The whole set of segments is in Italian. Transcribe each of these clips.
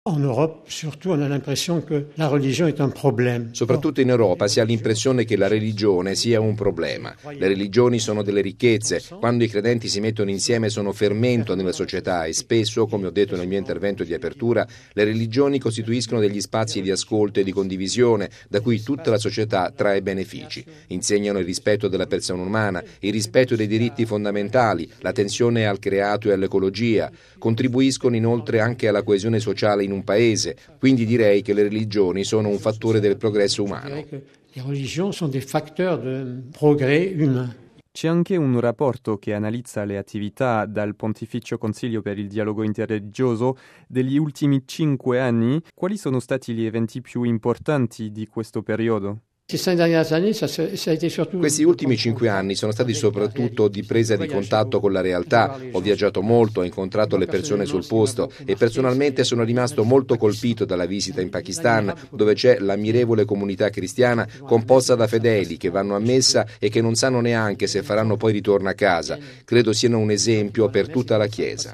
En Europe, surtout, on a l'impression que la religion est un problème. Soprattutto in Europa si ha l'impressione che la religione sia un problema. Le religioni sono delle ricchezze. Quando i credenti si mettono insieme sono fermento nella società e spesso, come ho detto nel mio intervento di apertura, le religioni costituiscono degli spazi di ascolto e di condivisione da cui tutta la società trae benefici. Insegnano il rispetto della persona umana, il rispetto dei diritti fondamentali, l'attenzione al creato e all'ecologia. Contribuiscono inoltre anche alla coesione sociale in un paese, quindi direi che le religioni sono un fattore del progresso umano. Le religioni sono dei fattori di progresso umano. C'è anche un rapporto che analizza le attività dal Pontificio Consiglio per il Dialogo Interreligioso degli ultimi 5 anni. Quali sono stati gli eventi più importanti di questo periodo? Questi ultimi 5 anni sono stati soprattutto di presa di contatto con la realtà. Ho viaggiato molto, ho incontrato le persone sul posto e personalmente sono rimasto molto colpito dalla visita in Pakistan, dove c'è l'ammirevole comunità cristiana composta da fedeli che vanno a messa e che non sanno neanche se faranno poi ritorno a casa. Credo siano un esempio per tutta la Chiesa.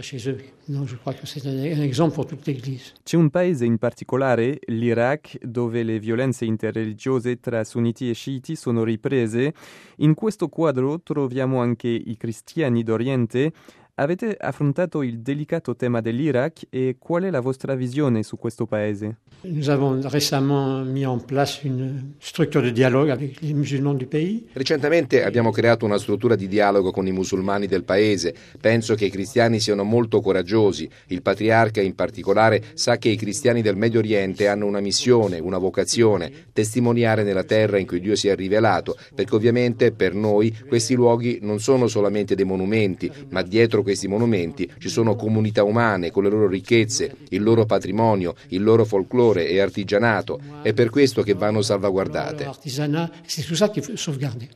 C'è un paese in particolare, l'Iraq, dove le violenze interreligiose tra sunniti e sciiti sono riprese. In questo quadro troviamo anche i cristiani d'Oriente. Avete affrontato il delicato tema dell'Iraq e qual è la vostra visione su questo paese? Nous avons récemment mis en place une structure de dialogue avec les musulmans du pays. Recentemente abbiamo creato una struttura di dialogo con i musulmani del paese. Penso che i cristiani siano molto coraggiosi. Il patriarca in particolare sa che i cristiani del Medio Oriente hanno una missione, una vocazione, testimoniare nella terra in cui Dio si è rivelato, perché ovviamente per noi questi luoghi non sono solamente dei monumenti, ma dietro questi monumenti ci sono comunità umane con le loro ricchezze, il loro patrimonio, il loro folklore e artigianato. È per questo che vanno salvaguardate.